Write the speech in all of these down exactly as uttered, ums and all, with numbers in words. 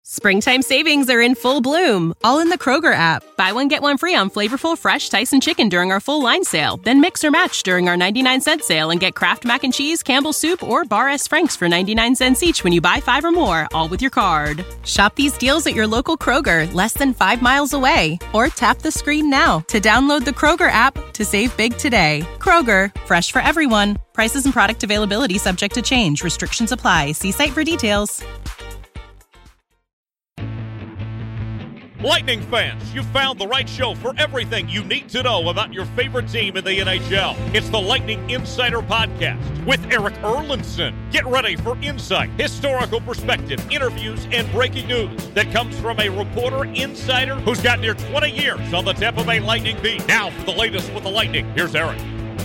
Springtime savings are in full bloom, all in the Kroger app. Buy one, get one free on flavorful, fresh Tyson chicken during our full line sale. Then mix or match during our ninety-nine cent sale and get Kraft Mac and Cheese, Campbell's Soup, or Bar S. Frank's for ninety-nine cents each when you buy five or more, all with your card. Shop these deals at your local Kroger, less than five miles away. Or tap the screen now to download the Kroger app to save big today. Kroger, fresh for everyone. Prices and product availability subject to change. Restrictions apply. See site for details. Lightning fans, you found the right show for everything you need to know about your favorite team in the N H L. It's the Lightning Insider Podcast with Eric Erlinson. Get ready for insight, historical perspective, interviews, and breaking news that comes from a reporter insider who's got near twenty years on the Tampa Bay Lightning beat. Now for the latest with the Lightning, here's Eric.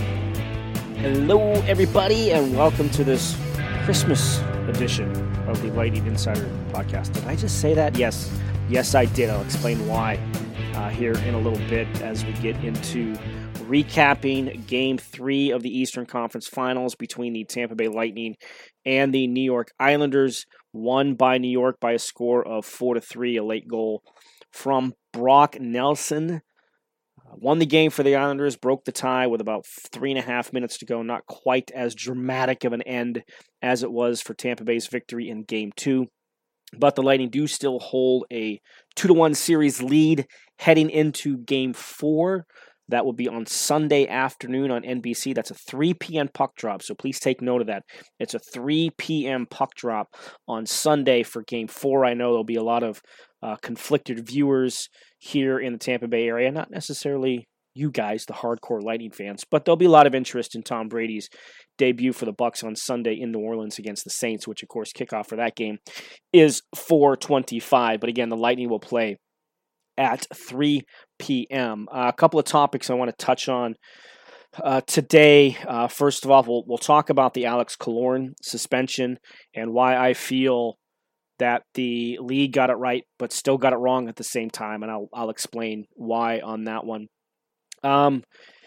Hello, everybody, and welcome to this Christmas edition of the Lightning Insider Podcast. Did I just say that? Yes. Yes, I did. I'll explain why uh, here in a little bit as we get into recapping Game three of the Eastern Conference Finals between the Tampa Bay Lightning and the New York Islanders, won by New York by a score of four to three, a late goal from Brock Nelson. Uh, won the game for the Islanders, broke the tie with about three and a half minutes to go. Not quite as dramatic of an end as it was for Tampa Bay's victory in Game two. But the Lightning do still hold a two to one series lead heading into Game four. That will be on Sunday afternoon on N B C. That's a three p.m. puck drop, so please take note of that. It's a three p.m. puck drop on Sunday for Game four. I know there'll be a lot of uh, conflicted viewers here in the Tampa Bay area. Not necessarily you guys, the hardcore Lightning fans, but there'll be a lot of interest in Tom Brady's debut for the Bucs on Sunday in New Orleans against the Saints, which, of course, kickoff for that game is four twenty-five. But again, the Lightning will play at three p.m. Uh, a couple of topics I want to touch on uh, today. Uh, first of all, we'll, we'll talk about the Alex Killorn suspension and why I feel that the league got it right, but still got it wrong at the same time, and I'll, I'll explain why on that one. Um,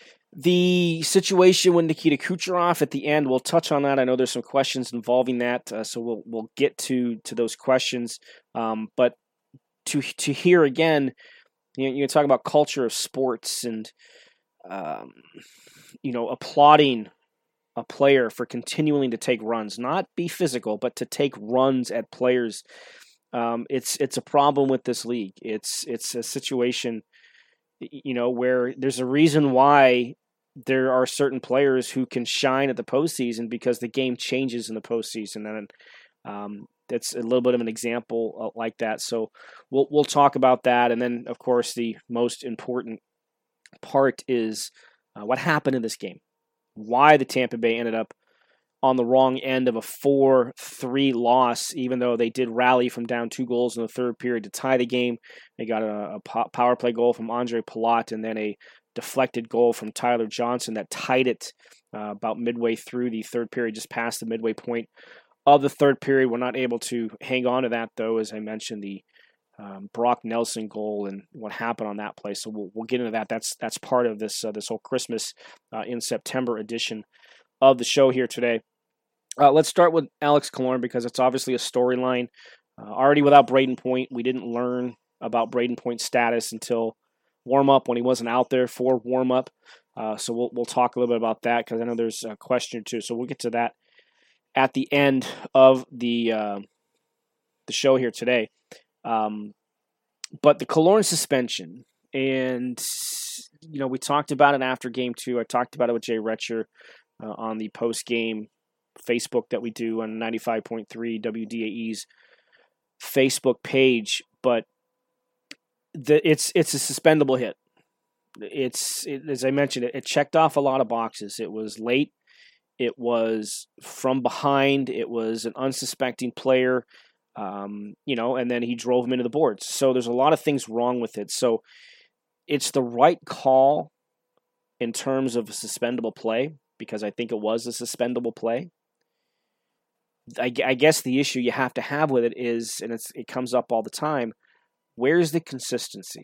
the situation with Nikita Kucherov at the end, we'll touch on that. I know there's some questions involving that, uh, so we'll we'll get to to those questions. Um, but to to hear again, you know, you talk about culture of sports and um, you know, applauding a player for continuing to take runs, not be physical, but to take runs at players. Um, it's it's a problem with this league. It's it's a situation, you know, where there's a reason why there are certain players who can shine at the postseason because the game changes in the postseason, and um, that's a little bit of an example like that. So we'll we'll talk about that, and then of course the most important part is uh, what happened in this game, why the Tampa Bay ended up on the wrong end of a four three loss, even though they did rally from down two goals in the third period to tie the game. They got a, a power play goal from Andre Palat and then a deflected goal from Tyler Johnson that tied it uh, about midway through the third period, just past the midway point of the third period. We're not able to hang on to that, though, as I mentioned, the um, Brock Nelson goal and what happened on that play. So we'll, we'll get into that. That's that's part of this, uh, this whole Christmas uh, in September edition of the show here today. Uh, let's start with Alex Killorn because it's obviously a storyline. Uh, already without Brayden Point, we didn't learn about Brayden Point's status until warm-up when he wasn't out there for warm-up. Uh, so we'll we'll talk a little bit about that because I know there's a question or two. So we'll get to that at the end of the uh, the show here today. Um, but the Killorn suspension, and you know we talked about it after Game Two. I talked about it with Jay Retcher uh, on the post-game Facebook that we do on ninety-five point three W D A E's Facebook page, but the, it's it's a suspendable hit. It's it, as I mentioned, it, it checked off a lot of boxes. It was late. It was from behind. It was an unsuspecting player, um, you know, and then he drove him into the boards. So there's a lot of things wrong with it. So it's the right call in terms of a suspendable play because I think it was a suspendable play. I, I guess the issue you have to have with it is, and it's, it comes up all the time, where's the consistency?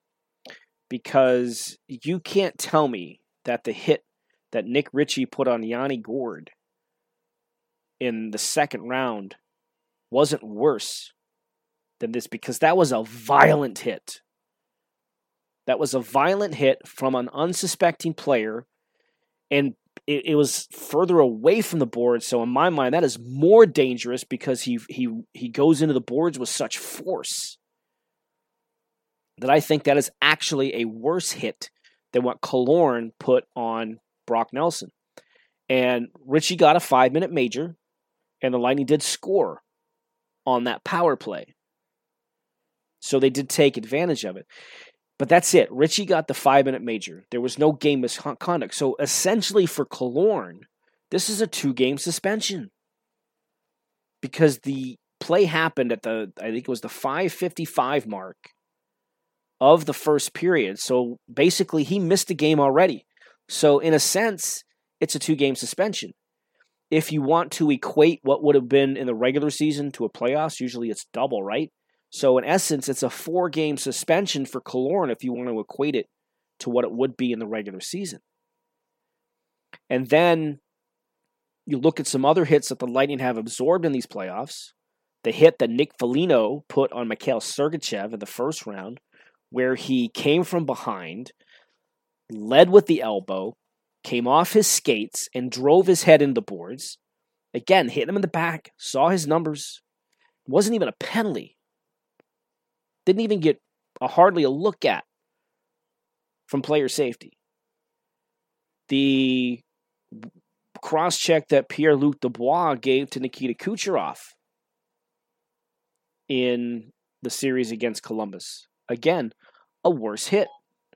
Because you can't tell me that the hit that Nick Ritchie put on Yanni Gourde in the second round wasn't worse than this because that was a violent hit. That was a violent hit from an unsuspecting player, and it, it was further away from the board. So in my mind, that is more dangerous because he he he goes into the boards with such force that I think that is actually a worse hit than what Killorn put on Brock Nelson. And Richie got a five-minute major, and the Lightning did score on that power play. So they did take advantage of it. But that's it. Richie got the five-minute major. There was no game misconduct. So essentially for Killorn, this is a two-game suspension. Because the play happened at the, I think it was the five fifty-five mark of the first period. So basically he missed the game already. So in a sense, it's a two-game suspension. If you want to equate what would have been in the regular season to a playoffs, usually it's double, right? So in essence, it's a four-game suspension for Killorn if you want to equate it to what it would be in the regular season. And then you look at some other hits that the Lightning have absorbed in these playoffs. The hit that Nick Foligno put on Mikhail Sergachev in the first round, where he came from behind, led with the elbow, came off his skates, and drove his head into the boards. Again, hit him in the back, saw his numbers. It wasn't even a penalty. Didn't even get a hardly a look at from player safety. The cross-check that Pierre-Luc Dubois gave to Nikita Kucherov in the series against Columbus. Again, a worse hit.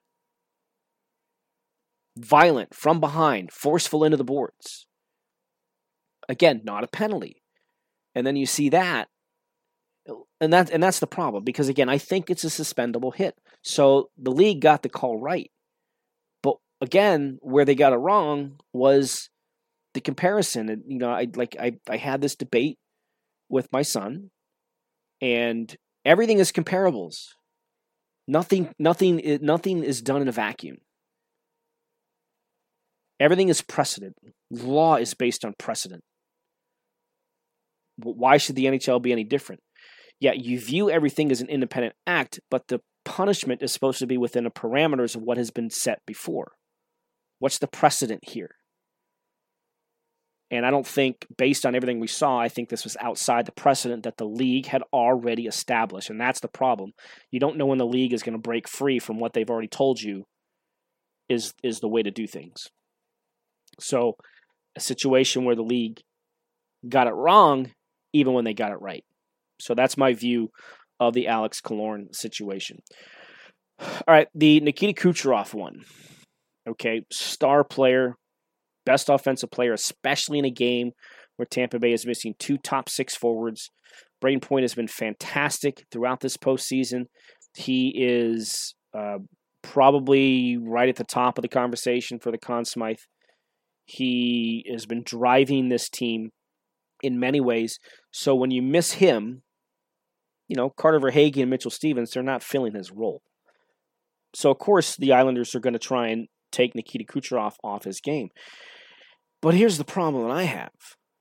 Violent, from behind, forceful into the boards. Again, not a penalty. And then you see that, And that and that's the problem, because again, I think it's a suspendable hit. So the league got the call right. But again, where they got it wrong was the comparison. And you know, I like I, I had this debate with my son, and everything is comparables. Nothing nothing nothing is done in a vacuum. Everything is precedent. Law is based on precedent. Why should the N H L be any different? Yeah, you view everything as an independent act, but the punishment is supposed to be within the parameters of what has been set before. What's the precedent here? And I don't think, based on everything we saw, I think this was outside the precedent that the league had already established, and that's the problem. You don't know when the league is going to break free from what they've already told you is, is the way to do things. So, a situation where the league got it wrong, even when they got it right. So that's my view of the Alex Killorn situation. All right, the Nikita Kucherov one. Okay, star player, best offensive player, especially in a game where Tampa Bay is missing two top six forwards. Brayden Point has been fantastic throughout this postseason. He is uh, probably right at the top of the conversation for the Conn Smythe. He has been driving this team in many ways. So when you miss him, you know, Carter Verhaeghe and Mitchell Stevens, they're not filling his role. So, of course, the Islanders are going to try and take Nikita Kucherov off his game. But here's the problem that I have.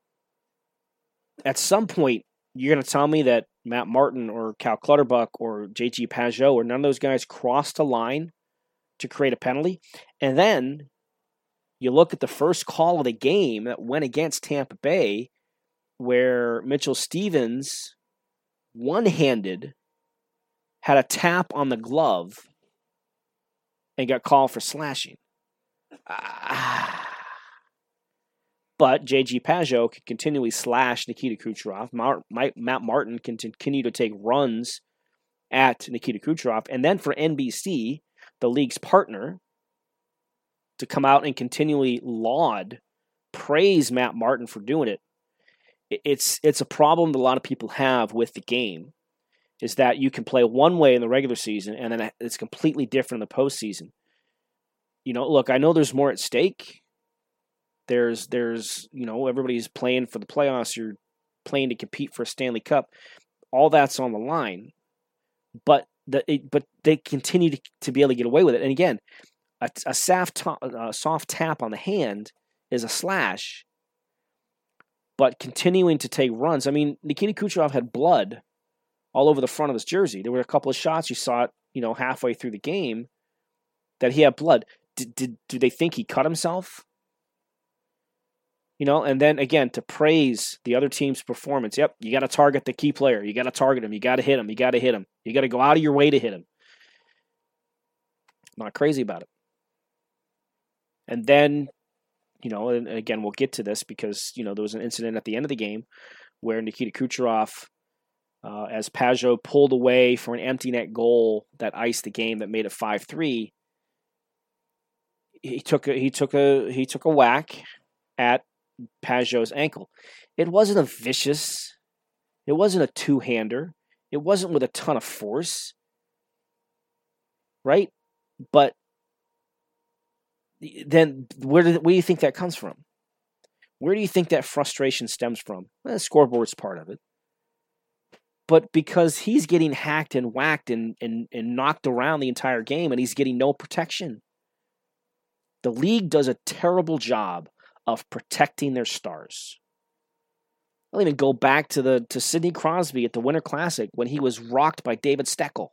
At some point, you're going to tell me that Matt Martin or Cal Clutterbuck or J G Pageau or none of those guys crossed a line to create a penalty. And then you look at the first call of the game that went against Tampa Bay, where Mitchell Stevens, one-handed, had a tap on the glove and got called for slashing. Ah. But J G Pageau could continually slash Nikita Kucherov. Matt Martin can continue to take runs at Nikita Kucherov. And then for N B C, the league's partner, to come out and continually laud, praise Matt Martin for doing it. It's it's a problem that a lot of people have with the game, is that you can play one way in the regular season and then it's completely different in the postseason. You know, look, I know there's more at stake. There's, there's, you know, everybody's playing for the playoffs. You're playing to compete for a Stanley Cup. All that's on the line. But the it, but they continue to, to be able to get away with it. And again, a, a soft, top, a soft tap on the hand is a slash. But continuing to take runs. I mean, Nikita Kucherov had blood all over the front of his jersey. There were a couple of shots you saw it, you know, halfway through the game that he had blood. Did, did, do they think he cut himself? You know, and then again, to praise the other team's performance. Yep, you got to target the key player. You got to target him. You got to hit him. You got to hit him. You got to go out of your way to hit him. Not crazy about it. And then, you know, and again, we'll get to this because, you know, there was an incident at the end of the game where Nikita Kucherov, uh, as Pageau pulled away for an empty net goal that iced the game that made it five three, he took a, he took a he took a whack at Pageau's ankle. It wasn't a vicious, it wasn't a two-hander, it wasn't with a ton of force, right? But then where do, where do you think that comes from? Where do you think that frustration stems from? Well, the scoreboard's part of it. But because he's getting hacked and whacked and, and, and knocked around the entire game and he's getting no protection. The league does a terrible job of protecting their stars. I'll even go back to the to Sidney Crosby at the Winter Classic when he was rocked by David Steckel.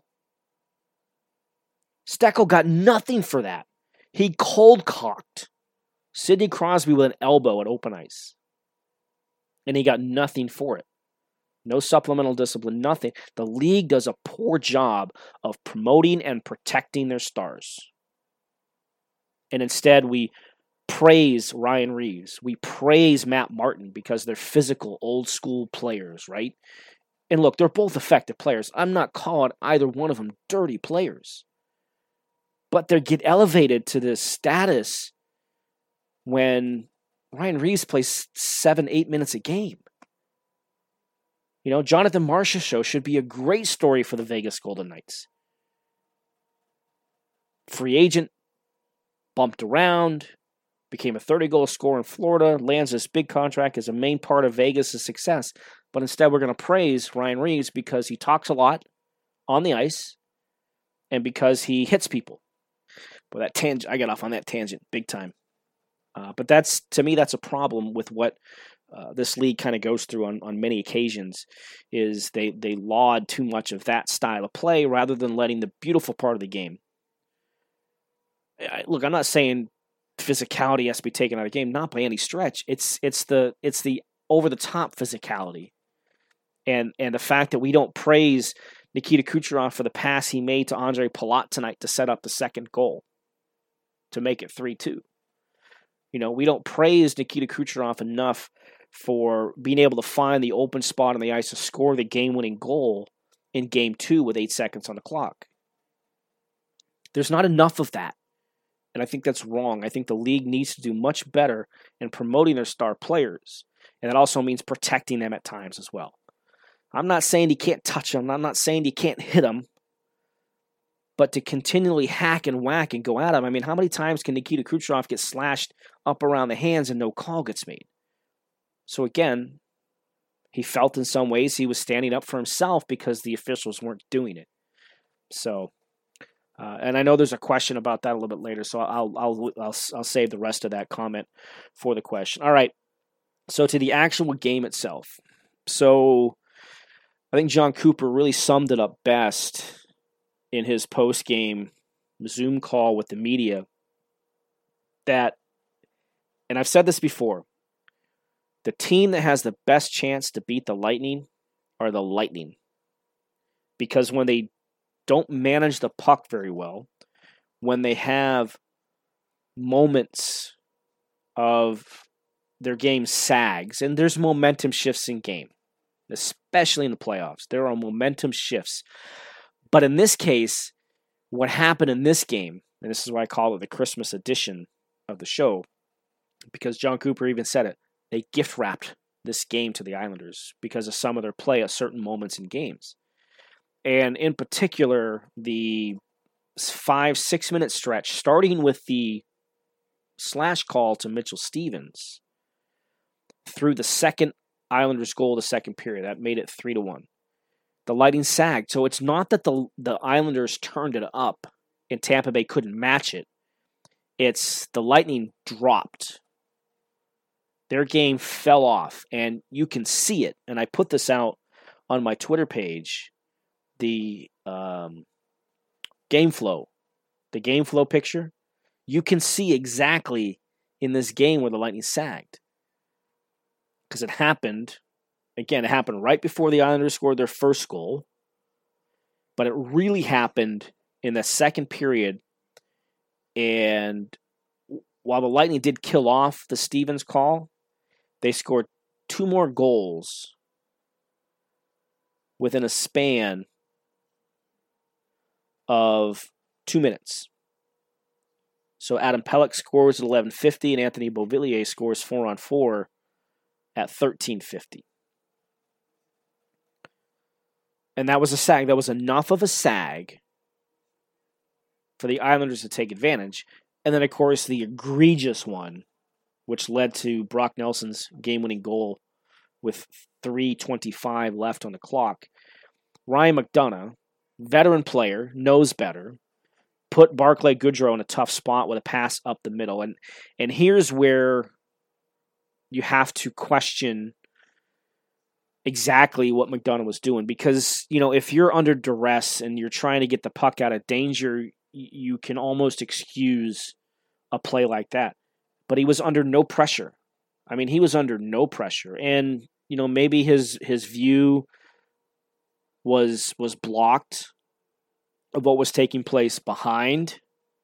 Steckel got nothing for that. He cold-cocked Sidney Crosby with an elbow at open ice. And he got nothing for it. No supplemental discipline, nothing. The league does a poor job of promoting and protecting their stars. And instead, we praise Ryan Reaves. We praise Matt Martin because they're physical, old-school players, right? And look, they're both effective players. I'm not calling either one of them dirty players. But they get elevated to this status when Ryan Reaves plays seven, eight minutes a game. You know, Jonathan Marchessault show should be a great story for the Vegas Golden Knights. Free agent, bumped around, became a thirty-goal scorer in Florida, lands this big contract as a main part of Vegas' success. But instead, we're going to praise Ryan Reaves because he talks a lot on the ice and because he hits people. But that tangent, I got off on that tangent big time. Uh, but that's, to me, that's a problem with what uh, this league kind of goes through on, on many occasions, is they, they laud too much of that style of play rather than letting the beautiful part of the game. I, look, I'm not saying physicality has to be taken out of the game, not by any stretch. It's it's the it's the over the top physicality, and and the fact that we don't praise Nikita Kucherov for the pass he made to Andre Palat tonight to set up the second goal to make it three two. You know, we don't praise Nikita Kucherov enough for being able to find the open spot on the ice to score the game-winning goal in game two with eight seconds on the clock. There's not enough of that. And I think that's wrong. I think the league needs to do much better in promoting their star players. And that also means protecting them at times as well. I'm not saying you can't touch them. I'm not saying you can't hit them. But to continually hack and whack and go at them, I mean, how many times can Nikita Kucherov get slashed up around the hands and no call gets made? So again, he felt in some ways he was standing up for himself because the officials weren't doing it. So... Uh, and I know there's a question about that a little bit later, so I'll I'll I'll I'll save the rest of that comment for the question. All right, so to the actual game itself. So I think John Cooper really summed it up best in his post-game Zoom call with the media. That, and I've said this before, the team that has the best chance to beat the Lightning are the Lightning, because when they don't manage the puck very well, when they have moments of their game sags, and there's momentum shifts in game, especially in the playoffs. There are momentum shifts. But in this case, what happened in this game, and this is why I call it the Christmas edition of the show, because John Cooper even said it, they gift-wrapped this game to the Islanders because of some of their play at certain moments in games. And in particular, the five, six-minute stretch, starting with the slash call to Mitchell Stevens through the second Islanders goal, the second period, that made it three to one. The Lightning sagged. So it's not that the, the Islanders turned it up and Tampa Bay couldn't match it. It's the Lightning dropped. Their game fell off, and you can see it. And I put this out on my Twitter page. the um, game flow, the game flow picture, you can see exactly in this game where the Lightning sagged. Because it happened, again, it happened right before the Islanders scored their first goal, but it really happened in the second period. And while the Lightning did kill off the Stevens call, they scored two more goals within a span of two minutes. So Adam Pelech scores at eleven fifty, and Anthony Beauvillier scores four on four at thirteen fifty. And that was a sag. That was enough of a sag for the Islanders to take advantage. And then, of course, the egregious one, which led to Brock Nelson's game-winning goal with three twenty-five left on the clock. Ryan McDonagh, veteran player, knows better, put Barclay Goodrow in a tough spot with a pass up the middle. And, and here's where you have to question exactly what McDonagh was doing. Because, you know, if you're under duress and you're trying to get the puck out of danger, you can almost excuse a play like that. But he was under no pressure. I mean, he was under no pressure. And, you know, maybe his his view was was blocked of what was taking place behind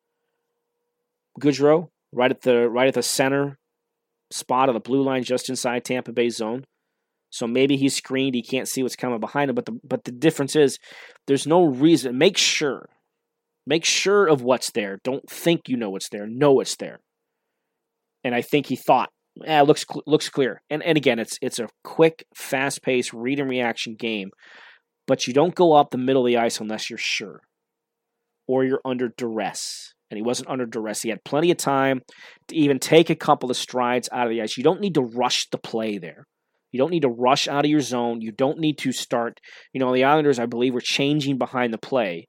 Goodrow, right at the right at the center spot of the blue line, just inside Tampa Bay zone. So maybe he's screened, he can't see what's coming behind him. But the but the difference is, there's no reason. Make sure, make sure of what's there. Don't think you know what's there. Know it's there. And I think he thought, eh, looks looks clear. And and again, it's it's a quick, fast-paced read and reaction game. But you don't go up the middle of the ice unless you're sure, or you're under duress. And he wasn't under duress. He had plenty of time to even take a couple of strides out of the ice. You don't need to rush the play there. You don't need to rush out of your zone. You don't need to start. You know, the Islanders, I believe, were changing behind the play.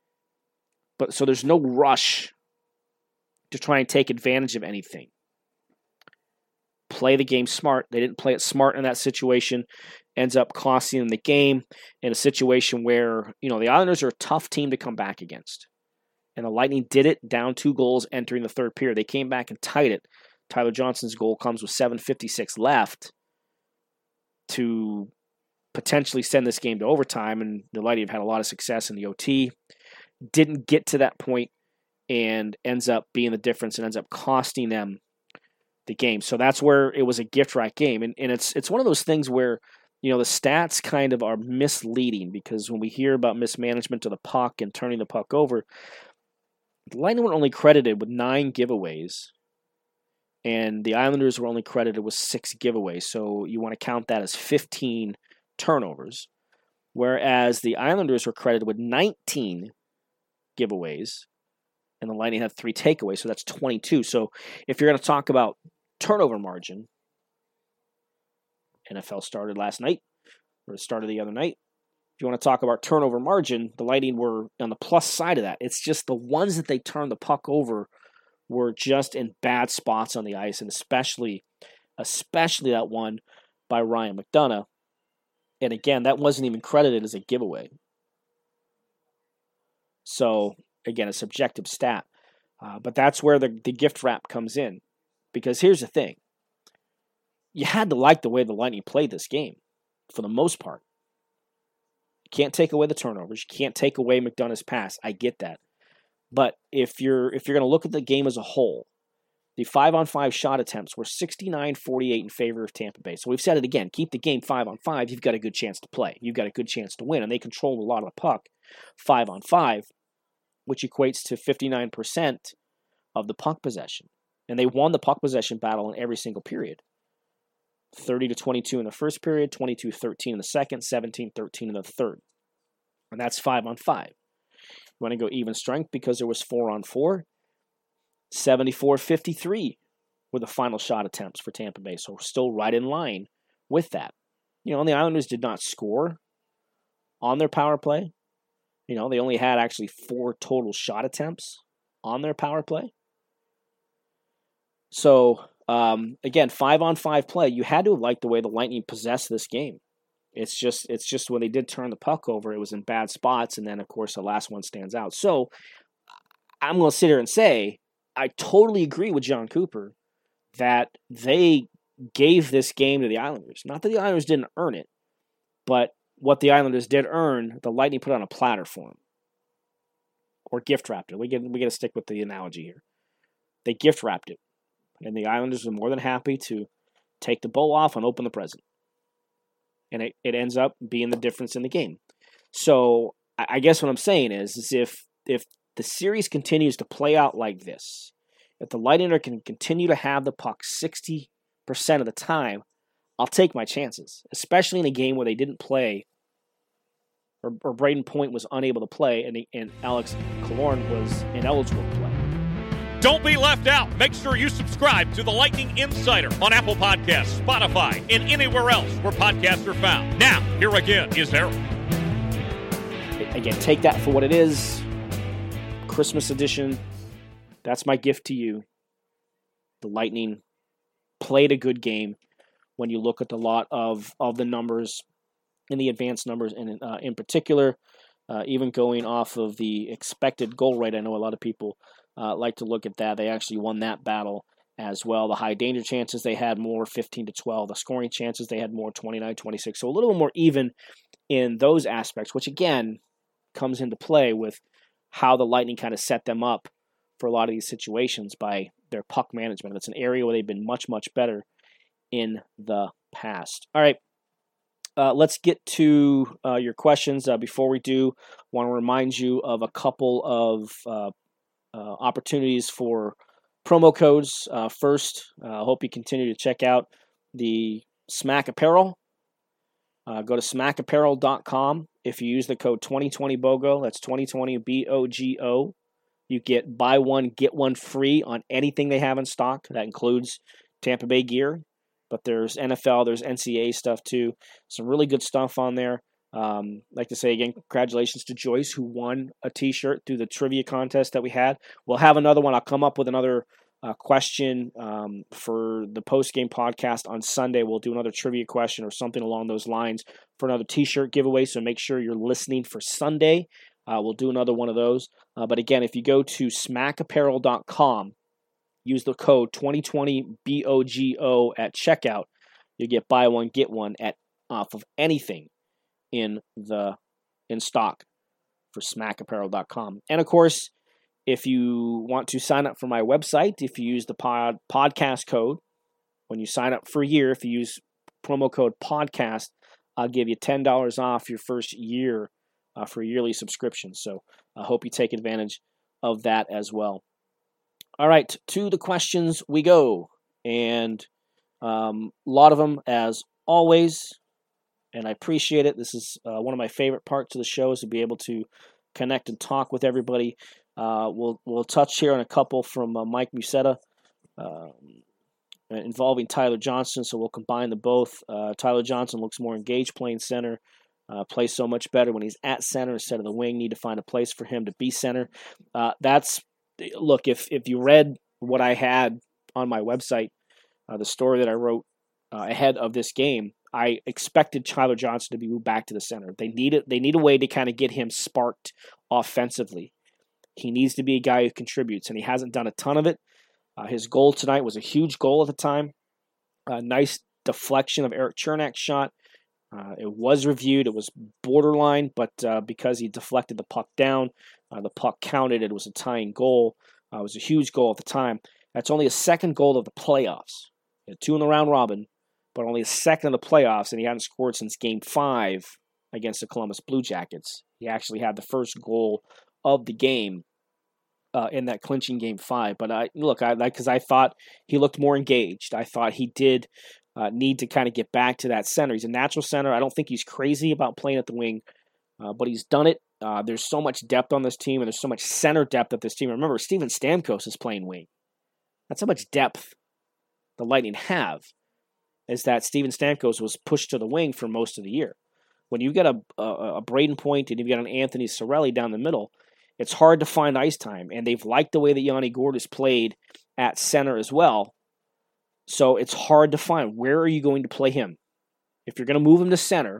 But so there's no rush to try and take advantage of anything. Play the game smart. They didn't play it smart in that situation. Ends up costing them the game in a situation where, you know, the Islanders are a tough team to come back against. And the Lightning did it, down two goals entering the third period. They came back and tied it. Tyler Johnson's goal comes with seven fifty-six left to potentially send this game to overtime, and the Lightning have had a lot of success in the O T. Didn't get to that point and ends up being the difference and ends up costing them the game. So that's where it was a gift wrap game. And, and it's it's one of those things where, you know, the stats kind of are misleading, because when we hear about mismanagement of the puck and turning the puck over, the Lightning were only credited with nine giveaways, and the Islanders were only credited with six giveaways. So you want to count that as fifteen turnovers, whereas the Islanders were credited with nineteen giveaways, and the Lightning had three takeaways, so that's twenty-two. So if you're going to talk about turnover margin, N F L started last night, or it started the other night. If you want to talk about turnover margin, the Lightning were on the plus side of that. It's just the ones that they turned the puck over were just in bad spots on the ice, and especially, especially that one by Ryan McDonagh. And again, that wasn't even credited as a giveaway. So, again, a subjective stat. Uh, but that's where the, the gift wrap comes in. Because here's the thing. You had to like the way the Lightning played this game, for the most part. You can't take away the turnovers. You can't take away McDonagh's pass. I get that. But if you're if you're going to look at the game as a whole, the five-on-five shot attempts were sixty-nine forty-eight in favor of Tampa Bay. So we've said it again. Keep the game five-on-five. You've got a good chance to play. You've got a good chance to win. And they controlled a lot of the puck five-on-five, which equates to fifty-nine percent of the puck possession. And they won the puck possession battle in every single period. thirty to twenty-two in the first period, twenty-two thirteen in the second, seventeen thirteen in the third. And that's five on five. You want to go even strength because there was four on four. seventy-four fifty-three were the final shot attempts for Tampa Bay. So still right in line with that. You know, and the Islanders did not score on their power play. You know, they only had actually four total shot attempts on their power play. So, um, again, five-on-five play, you had to have liked the way the Lightning possessed this game. It's just it's just when they did turn the puck over, it was in bad spots, and then, of course, the last one stands out. So I'm going to sit here and say I totally agree with John Cooper that they gave this game to the Islanders. Not that the Islanders didn't earn it, but what the Islanders did earn, the Lightning put on a platter for them. Or gift-wrapped it. We get, we got to stick with the analogy here. They gift-wrapped it. And the Islanders were more than happy to take the bowl off and open the present. And it, it ends up being the difference in the game. So I, I guess what I'm saying is, is if if the series continues to play out like this, if the Lightning can continue to have the puck sixty percent of the time, I'll take my chances, especially in a game where they didn't play, or, or Braden Point was unable to play, and, he, and Alex Killorn was ineligible to play. Don't be left out. Make sure you subscribe to the Lightning Insider on Apple Podcasts, Spotify, and anywhere else where podcasts are found. Now, here again is Eric. Again, take that for what it is. Christmas edition. That's my gift to you. The Lightning played a good game when you look at the lot of, of the numbers, in the advanced numbers, and uh, in particular, uh, even going off of the expected goal rate. I know a lot of people Uh, like to look at that. They actually won that battle as well. The high danger chances, they had more, fifteen to twelve. The scoring chances, they had more, twenty-nine twenty-six. So a little more even in those aspects, which again comes into play with how the Lightning kind of set them up for a lot of these situations by their puck management. It's an area where they've been much, much better in the past. All right. Uh, let's get to uh, your questions. Uh, before we do, I want to remind you of a couple of uh, Uh, opportunities for promo codes. Uh, first, I uh, hope you continue to check out the Smack Apparel. Uh, go to smack apparel dot com. If you use the code twenty twenty B O G O, that's twenty twenty B O G O, you get buy one, get one free on anything they have in stock. That includes Tampa Bay gear, but there's N F L, there's N C A A stuff too. Some really good stuff on there. Um, I'd like to say again, congratulations to Joyce, who won a t-shirt through the trivia contest that we had. We'll have another one. I'll come up with another uh, question um, for the post-game podcast on Sunday. We'll do another trivia question or something along those lines for another t-shirt giveaway, so make sure you're listening for Sunday. Uh, we'll do another one of those. Uh, but again, if you go to smack apparel dot com, use the code twenty twenty B O G O at checkout, you get buy one, get one at off of anything in the in stock for smack apparel dot com. And of course, if you want to sign up for my website, if you use the pod podcast code, when you sign up for a year, if you use promo code podcast, I'll give you ten dollars off your first year uh, for a yearly subscription. So I hope you take advantage of that as well. All right, to the questions we go. And um, a lot of them, as always, and I appreciate it. This is uh, one of my favorite parts of the show, is to be able to connect and talk with everybody. Uh, we'll we'll touch here on a couple from uh, Mike Musetta um, involving Tyler Johnson, so we'll combine the both. Uh, Tyler Johnson looks more engaged playing center, uh, plays so much better when he's at center instead of the wing. Need to find a place for him to be center. Uh, that's look, if, if you read what I had on my website, uh, the story that I wrote uh, ahead of this game, I expected Tyler Johnson to be moved back to the center. They need it. They need a way to kind of get him sparked offensively. He needs to be a guy who contributes, and he hasn't done a ton of it. Uh, his goal tonight was a huge goal at the time. A nice deflection of Erik Cernak's shot. Uh, it was reviewed. It was borderline, but uh, because he deflected the puck down, uh, the puck counted. It was a tying goal. Uh, it was a huge goal at the time. That's only a second goal of the playoffs. He had two in the round robin, but only a second of the playoffs, and he hadn't scored since Game five against the Columbus Blue Jackets. He actually had the first goal of the game uh, in that clinching Game five. But I look, I like because I thought he looked more engaged. I thought he did uh, need to kind of get back to that center. He's a natural center. I don't think he's crazy about playing at the wing, uh, but he's done it. Uh, there's so much depth on this team, and there's so much center depth at this team. Remember, Steven Stamkos is playing wing. That's how much depth the Lightning have, is that Steven Stamkos was pushed to the wing for most of the year. When you've got a, a, a Braden Point and you've got an Anthony Cirelli down the middle, it's hard to find ice time, and they've liked the way that Yanni Gourde has played at center as well. So it's hard to find, where are you going to play him? If you're going to move him to center,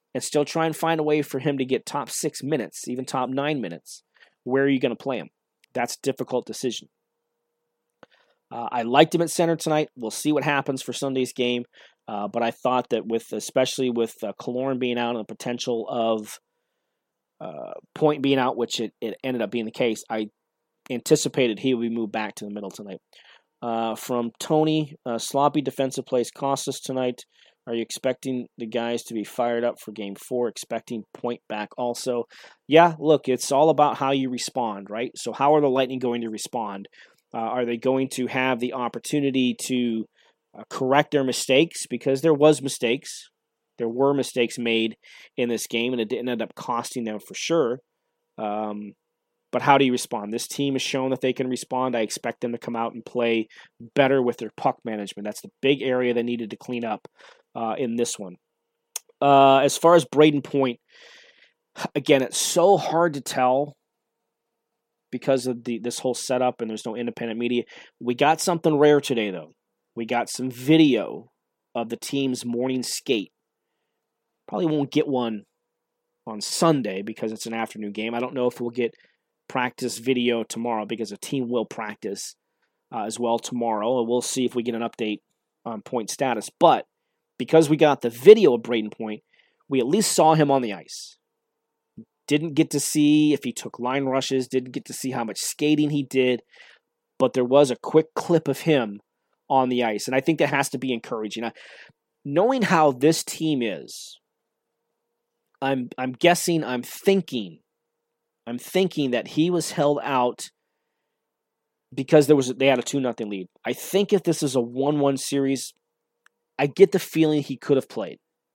and still try and find a way for him to get top six minutes, even top nine minutes. Where are you going to play him? That's a difficult decision. Uh, I liked him at center tonight. We'll see what happens for Sunday's game. Uh, but I thought that with, especially with uh, Killorn being out and the potential of uh, Point being out, which it, it ended up being the case, I anticipated he would be moved back to the middle tonight. Uh, from Tony, uh, sloppy defensive plays cost us tonight. Are you expecting the guys to be fired up for game four, expecting Point back also? Yeah, look, it's all about how you respond, right? So how are the Lightning going to respond? Uh, are they going to have the opportunity to uh, correct their mistakes? Because there was mistakes. There were mistakes made in this game, and it didn't end up costing them for sure. Um, but how do you respond? This team has shown that they can respond. I expect them to come out and play better with their puck management. That's the big area they needed to clean up uh, in this one. Uh, as far as Brayden Point, again, it's so hard to tell because of the this whole setup and there's no independent media. We got something rare today, though. We got some video of the team's morning skate. Probably won't get one on Sunday because it's an afternoon game. I don't know if we'll get practice video tomorrow because the team will practice uh, as well tomorrow. And we'll see if we get an update on Point status. But because we got the video of Brayden Point, we at least saw him on the ice. Didn't get to see if he took line rushes, didn't get to see how much skating he did, but there was a quick clip of him on the ice. And I think that has to be encouraging. Now, knowing how this team is, I'm I'm guessing, I'm thinking, I'm thinking that he was held out because there was they had a two nothing lead. I think if this is a one one series, I get the feeling he could have played.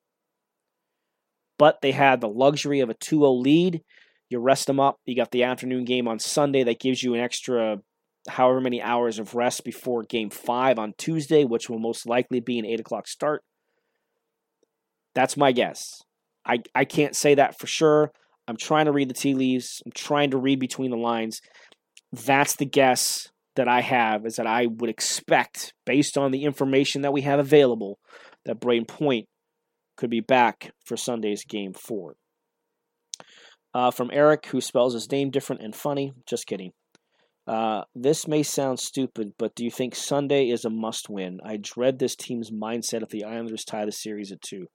But they had the luxury of a two oh lead. You rest them up. You got the afternoon game on Sunday that gives you an extra however many hours of rest before game five on Tuesday, which will most likely be an eight o'clock start. That's my guess. I, I can't say that for sure. I'm trying to read the tea leaves. I'm trying to read between the lines. That's the guess that I have, is that I would expect, based on the information that we have available, that Brayden Point could be back for Sunday's game four. Uh, from Eric, who spells his name different and funny. Just kidding. Uh, this may sound stupid, but do you think Sunday is a must-win? I dread this team's mindset if the Islanders tie the series at two.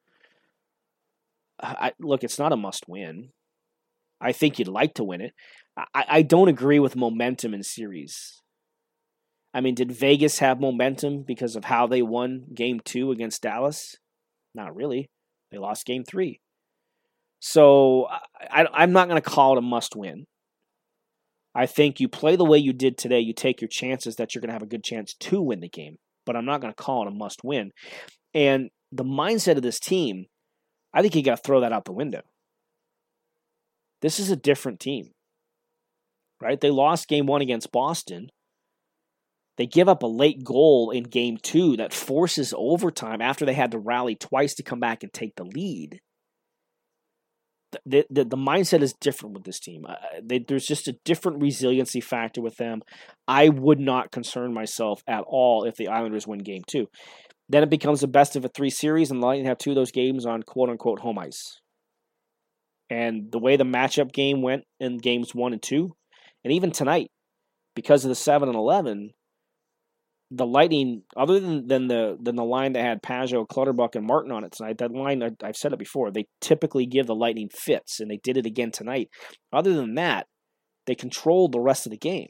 I, look, it's not a must-win. I think you'd like to win it. I, I don't agree with momentum in series. I mean, did Vegas have momentum because of how they won game two against Dallas? Not really. They lost game three. So I, I'm not going to call it a must-win. I think you play the way you did today, you take your chances that you're going to have a good chance to win the game. But I'm not going to call it a must-win. And the mindset of this team, I think you got to throw that out the window. This is a different team, right? They lost game one against Boston. They give up a late goal in game two that forces overtime after they had to rally twice to come back and take the lead. The, the, the mindset is different with this team. Uh, they, there's just a different resiliency factor with them. I would not concern myself at all if the Islanders win game two. Then it becomes a best of a three series, and the Lightning have two of those games on quote-unquote home ice. And the way the matchup game went in games one and two, and even tonight, because of the seven and eleven, the Lightning, other than, than the than the line that had Pajot, Clutterbuck, and Martin on it tonight, that line, I, I've said it before, they typically give the Lightning fits, and they did it again tonight. Other than that, they controlled the rest of the game.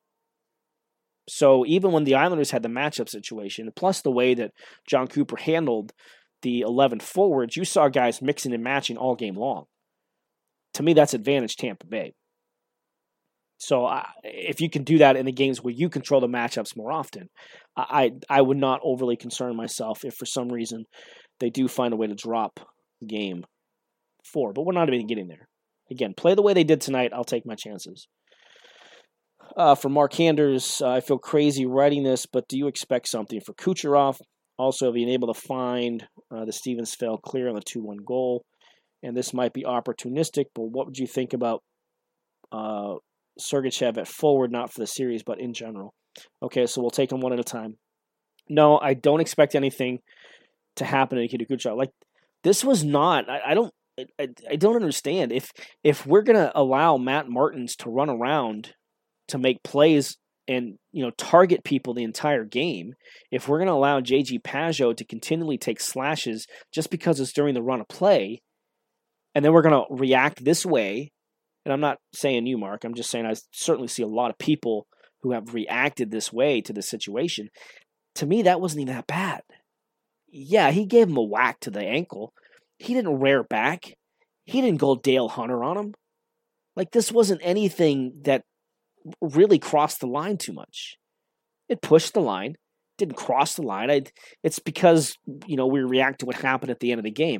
So even when the Islanders had the matchup situation, plus the way that John Cooper handled the eleven forwards, you saw guys mixing and matching all game long. To me, that's advantage Tampa Bay. So uh, if you can do that in the games where you control the matchups more often, I I would not overly concern myself if for some reason they do find a way to drop game four. But we're not even getting there. Again, play the way they did tonight. I'll take my chances. Uh, for Mark Handers, uh, I feel crazy writing this, but do you expect something for Kucherov? Also, being able to find uh, the Stevens fell clear on the two one goal. And this might be opportunistic, but what would you think about uh, Sergachev at forward, not for the series, but in general? Okay, so we'll take them one at a time. No, I don't expect anything to happen to Nikita Kucherov. Like, this was not, I, I don't, I, I don't understand. If if we're going to allow Matt Martins to run around to make plays and, you know, target people the entire game, if we're going to allow J G Pageau to continually take slashes just because it's during the run of play, and then we're going to react this way, and I'm not saying you, Mark, I'm just saying I certainly see a lot of people who have reacted this way to this situation. To me, that wasn't even that bad. Yeah, he gave him a whack to the ankle. He didn't rear back. He didn't go Dale Hunter on him. Like, this wasn't anything that really crossed the line too much. It pushed the line, didn't cross the line. I, it's because, you know, we react to what happened at the end of the game.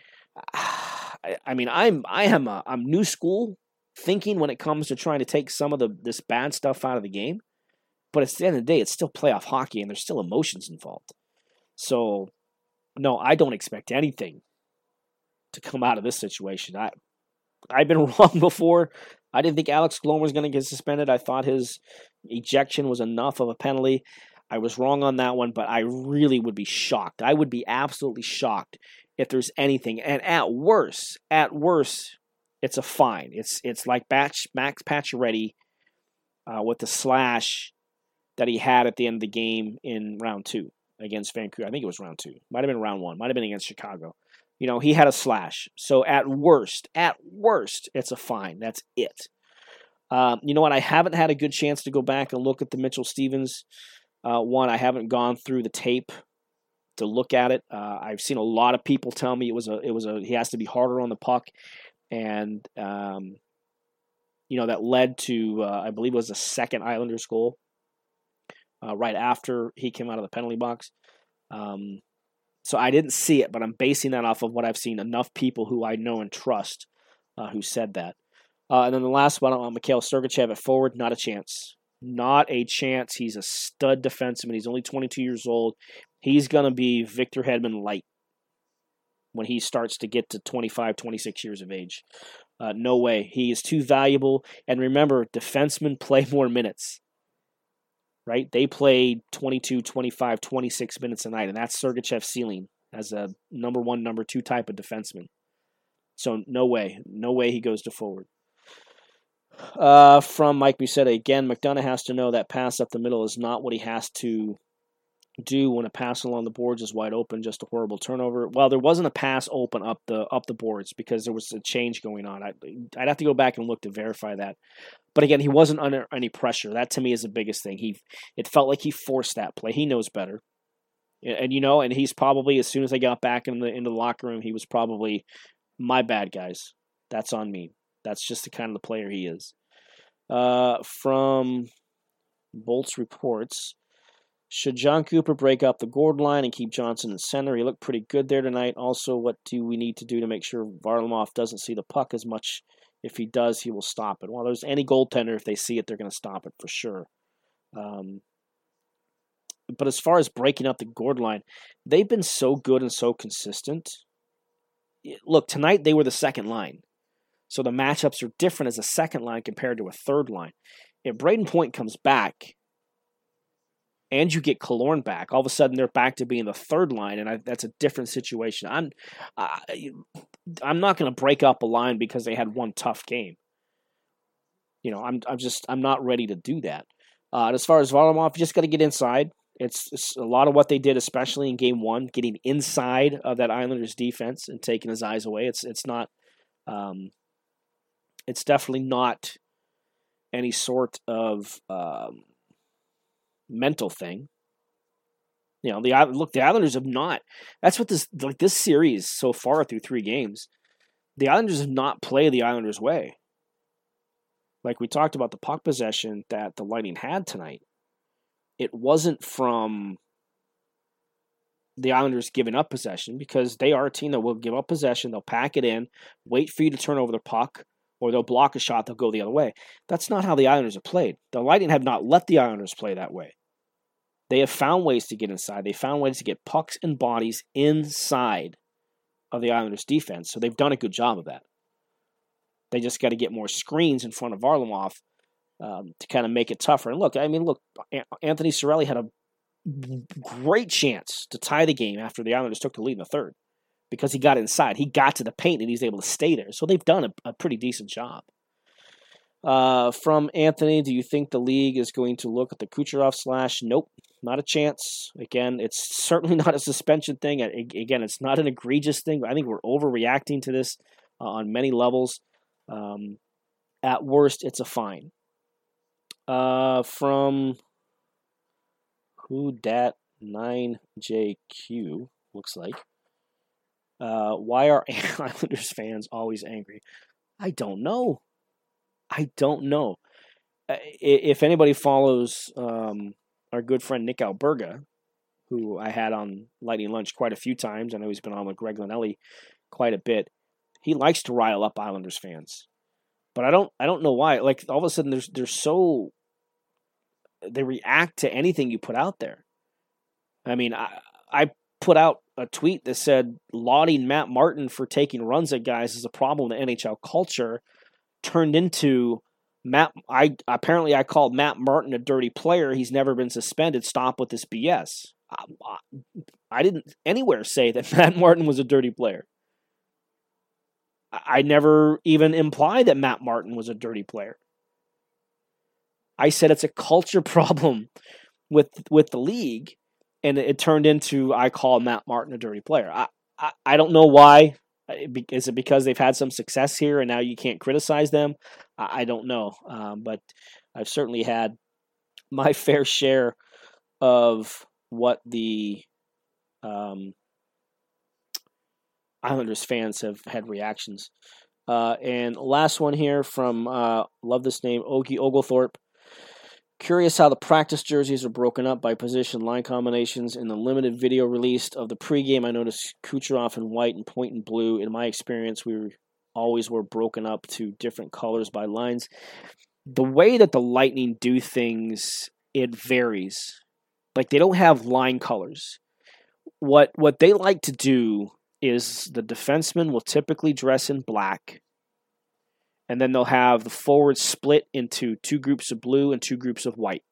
I, I mean, I'm I am a, I'm new school thinking when it comes to trying to take some of the this bad stuff out of the game. But at the end of the day, it's still playoff hockey, and there's still emotions involved. So, no, I don't expect anything to come out of this situation. I I've been wrong before. I didn't think Alex Killorn was going to get suspended. I thought his ejection was enough of a penalty. I was wrong on that one, but I really would be shocked. I would be absolutely shocked if there's anything. And at worst, at worst, it's a fine. It's it's like Batch, Max Pacioretty uh, with the slash that he had at the end of the game in round two against Vancouver. I think it was round two. Might have been round one. Might have been against Chicago. You know, he had a slash. So at worst, at worst, it's a fine. That's it. Um, you know what? I haven't had a good chance to go back and look at the Mitchell Stevens uh, one. I haven't gone through the tape to look at it. Uh, I've seen a lot of people tell me it was a, it was a, he has to be harder on the puck, and um, you know that led to, uh, I believe it was a second Islanders goal uh, right after he came out of the penalty box. Um, So I didn't see it, but I'm basing that off of what I've seen enough people who I know and trust uh, who said that. Uh, and then the last one on Mikhail Sergachev at forward, not a chance. Not a chance. He's a stud defenseman. He's only twenty-two years old. He's going to be Victor Hedman light when he starts to get to twenty-five, twenty-six years of age. Uh, no way. He is too valuable. And remember, defensemen play more minutes. Right? They played twenty-two, twenty-five, twenty-six minutes a night, and that's Sergachev's ceiling as a number one, number two type of defenseman. So no way. No way he goes to forward. Uh, from Mike Musetta, again, McDonough has to know that pass up the middle is not what he has to do when a pass along the boards is wide open, just a horrible turnover. Well, there wasn't a pass open up the up the boards because there was a change going on. I, I'd have to go back and look to verify that. But again, he wasn't under any pressure. That to me is the biggest thing. He it felt like he forced that play. He knows better, and, and you know, and he's probably as soon as I got back in the into the locker room, he was probably my bad, guys. That's on me. That's just the kind of the player he is. Uh, from Bolts Reports. Should John Cooper break up the Gord line and keep Johnson in center? He looked pretty good there tonight. Also, what do we need to do to make sure Varlamov doesn't see the puck as much? If he does, he will stop it. Well, there's any goaltender, if they see it, they're going to stop it for sure. Um, but as far as breaking up the Gord line, they've been so good and so consistent. Look, tonight they were the second line. So the matchups are different as a second line compared to a third line. If Braden Point comes back, and you get Killorn back, all of a sudden they're back to being the third line, and I, that's a different situation. I'm, I, I'm not going to break up a line because they had one tough game. You know, I'm, I'm just, I'm not ready to do that. Uh, and as far as Varlamov, you just got to get inside. It's, it's a lot of what they did, especially in game one, getting inside of that Islanders defense and taking his eyes away. It's, it's not, um, it's definitely not any sort of. Um, mental thing. You know, the look, the Islanders have not. That's what this like this series so far through three games. The Islanders have not played the Islanders' way. Like we talked about the puck possession that the Lightning had tonight. It wasn't from the Islanders giving up possession because they are a team that will give up possession. They'll pack it in, wait for you to turn over the puck, or they'll block a shot, they'll go the other way. That's not how the Islanders have played. The Lightning have not let the Islanders play that way. They have found ways to get inside. They found ways to get pucks and bodies inside of the Islanders' defense, so they've done a good job of that. They just got to get more screens in front of Varlamov um, to kind of make it tougher. And look, I mean, look, Anthony Cirelli had a great chance to tie the game after the Islanders took the lead in the third. because he got inside. He got to the paint and he's able to stay there. So they've done a, a pretty decent job. Uh, from Anthony, do you think the league is going to look at the Kucherov slash? Nope, not a chance. Again, it's certainly not a suspension thing. Again, it's not an egregious thing. I think we're overreacting to this uh, on many levels. Um, at worst, it's a fine. Uh, from who dat nine J Q, looks like. Uh, why are Islanders fans always angry? I don't know. I don't know. If anybody follows um, our good friend Nick Alberga, who I had on Lightning Lunch quite a few times, I know he's been on with Greg Linelli quite a bit, he likes to rile up Islanders fans. But I don't I don't know why. Like, all of a sudden, there's they're so... they react to anything you put out there. I mean, I, I put out a tweet that said lauding Matt Martin for taking runs at guys is a problem in the N H L culture, turned into Matt. I apparently I called Matt Martin a dirty player. He's never been suspended. Stop with this B S. I, I didn't anywhere say that Matt Martin was a dirty player. I, I never even implied that Matt Martin was a dirty player. I said it's a culture problem with with the league, and it, it turned into I call Matt Martin a dirty player. I, I, I don't know why. Is it because they've had some success here and now you can't criticize them? I, I don't know. Um, but I've certainly had my fair share of what the um, Islanders fans have had reactions. Uh, and last one here from, uh, love this name, Ogie Oglethorpe. Curious how the practice jerseys are broken up by position line combinations. In the limited video released of the pregame, I noticed Kucherov in white and Point in blue. In my experience, we were, always were broken up to different colors by lines. The way that the Lightning do things, it varies. Like, they don't have line colors. What what they like to do is the defenseman will typically dress in black, and then they'll have the forwards split into two groups of blue and two groups of white.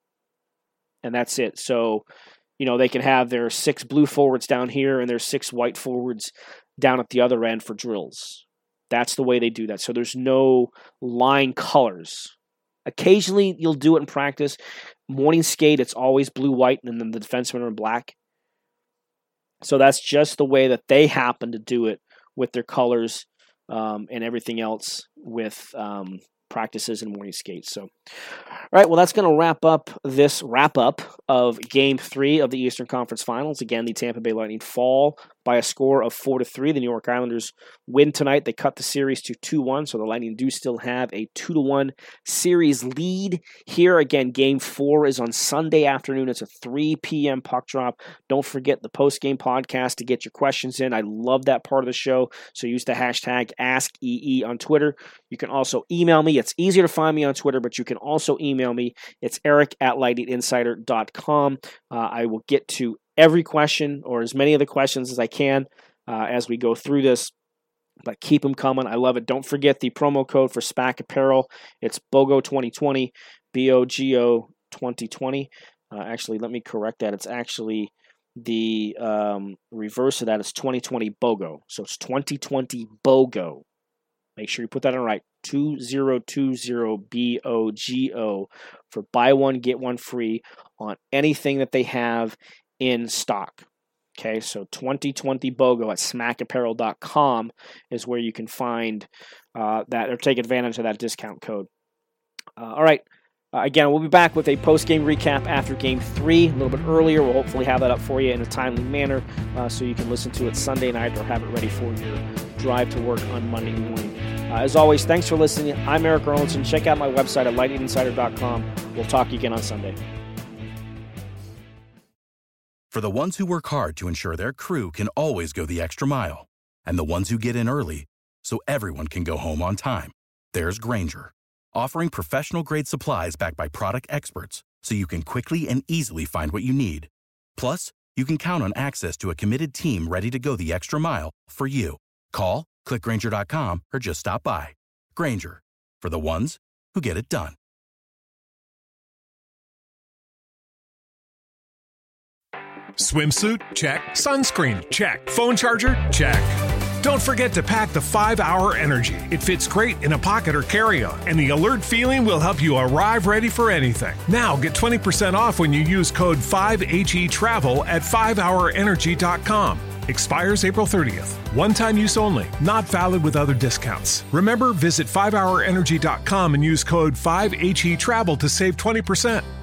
And that's it. So, you know, they can have their six blue forwards down here and their six white forwards down at the other end for drills. That's the way they do that. So there's no line colors. Occasionally, you'll do it in practice. Morning skate, it's always blue-white, and then the defensemen are in black. So that's just the way that they happen to do it with their colors. Um, and everything else with um, practices and morning skates. So, all right, well, that's going to wrap up this wrap-up of Game three of the Eastern Conference Finals. Again, the Tampa Bay Lightning fall by a score of four to three. The New York Islanders win tonight. They cut the series to two one, so the Lightning do still have a two to one series lead here. Again, Game four is on Sunday afternoon. It's a three p.m. puck drop. Don't forget the post-game podcast to get your questions in. I love that part of the show, so use the hashtag AskEE on Twitter. You can also email me. It's easier to find me on Twitter, but you can also email me. It's eric at lightning insider dot com. Uh, I will get to every question, or as many of the questions as I can, uh, as we go through this. But keep them coming. I love it. Don't forget the promo code for SPAC Apparel. It's BOGO twenty twenty, B O G O twenty twenty. Uh, actually, let me correct that. It's actually the um, reverse of that. It's twenty twenty BOGO. So it's twenty twenty BOGO. Make sure you put that in right. two thousand twenty B O G O for buy one, get one free on anything that they have in stock. Okay, so twenty twenty BOGO at smack apparel dot com is where you can find uh, that or take advantage of that discount code. Uh, all right. Uh, again, we'll be back with a post-game recap after Game three, a little bit earlier. We'll hopefully have that up for you in a timely manner uh, so you can listen to it Sunday night or have it ready for your drive to work on Monday morning. Uh, as always, thanks for listening. I'm Erik Erlendsson. Check out my website at lightning insider dot com. We'll talk to you again on Sunday. For the ones who work hard to ensure their crew can always go the extra mile, and the ones who get in early so everyone can go home on time, there's Grainger, offering professional-grade supplies backed by product experts so you can quickly and easily find what you need. Plus, you can count on access to a committed team ready to go the extra mile for you. Call, click Grainger dot com, or just stop by. Grainger, for the ones who get it done. Swimsuit? Check. Sunscreen? Check. Phone charger? Check. Don't forget to pack the five hour Energy. It fits great in a pocket or carry-on, and the alert feeling will help you arrive ready for anything. Now get twenty percent off when you use code five H E travel at five hour energy dot com. Expires April thirtieth. One-time use only. Not valid with other discounts. Remember, visit five hour energy dot com and use code five H E travel to save twenty percent.